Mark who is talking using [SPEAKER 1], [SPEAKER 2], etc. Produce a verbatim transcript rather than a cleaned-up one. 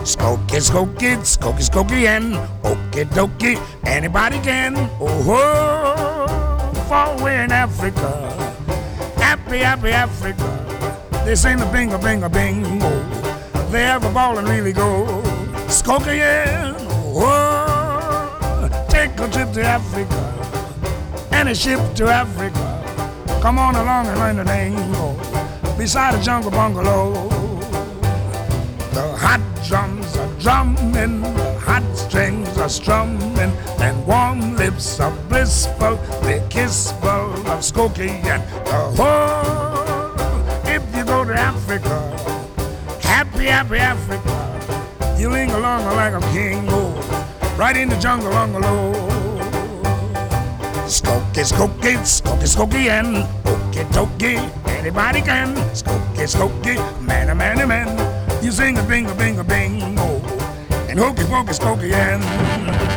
[SPEAKER 1] Skokie, skokie, skokie, skokie, and okie dokie, anybody can. Oh, oh, far away in Africa, happy, happy Africa. They sing the bingo, bingo, bingo. They have a ball and really go. Skokie, and oh, take a trip to Africa, and a ship to Africa. Come on along and learn the lingo beside a jungle bungalow. The hot drums are drumming, the hot strings are strumming, and warm lips are blissful, they're kissful of Skokie and the whole. If you go to Africa, happy, happy Africa, you ling along like a king, oh, right in the jungle bungalow. Skokie, skokie, skokie, skokie, and okie dokie, anybody can. Skokie, skokie, man, a man, a man. You sing a bingo, bingo, bingo, and hokey, pokey, skokie, and